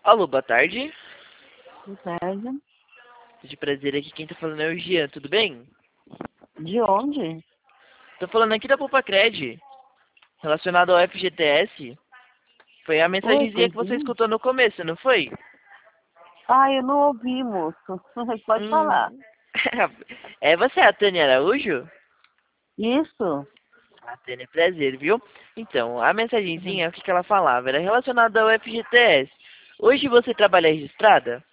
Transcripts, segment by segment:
Alô, boa tarde. Boa tarde. De prazer aqui, quem tá falando é o Gian, tudo bem? De onde? Tô falando aqui da Poupa-Cred, relacionado ao FGTS. Foi a Oi, mensagenzinha que você coisinha. escutou no começo, não foi? Ah, eu não ouvi, moço. Pode falar. Hum... É você, a Tânia Araújo? Isso? A Tânia, prazer, viu? Então, a Uhum. mensagenzinha, o que que ela falava? Era relacionada ao FGTS. Hoje você trabalha registrada?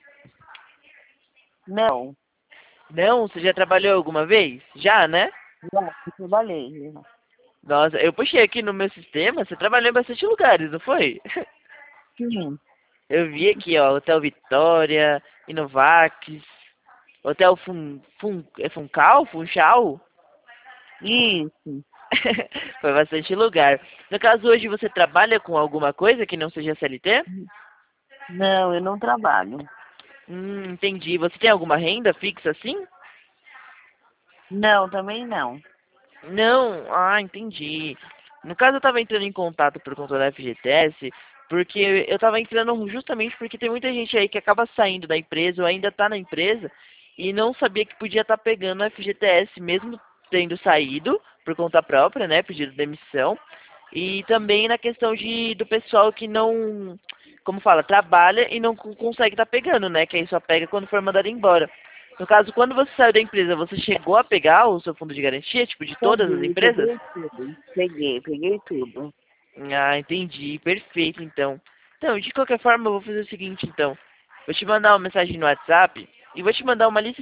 Não. Não? Você já trabalhou alguma vez? Já, né? Já, eu trabalhei. Nossa, eu puxei aqui no meu sistema, você trabalhou em bastante lugares, não foi? Sim. Eu vi aqui, ó, Hotel Vitória, Inovax, Hotel Funcal? Funchal? Isso. Foi bastante lugar. No caso, hoje você trabalha com alguma coisa que não seja CLT? Não, eu não trabalho. Entendi. Você tem alguma renda fixa assim? Não, também não. Não. Ah, entendi. No caso, eu tava entrando em contato por conta da FGTS, porque eu tava entrando justamente porque tem muita gente aí que acaba saindo da empresa ou ainda tá na empresa e não sabia que podia estar pegando a FGTS, mesmo tendo saído por conta própria, né, pedido demissão. E também na questão do pessoal que não, como fala, trabalha e não consegue estar pegando, né, que aí só pega quando for mandado embora. No caso, quando você saiu da empresa, você chegou a pegar o seu fundo de garantia, tipo, de todas as empresas? Peguei tudo. Peguei tudo. Ah, entendi. Perfeito, então. Então, de qualquer forma, eu vou fazer o seguinte, então. Vou te mandar uma mensagem no WhatsApp e vou te mandar uma lista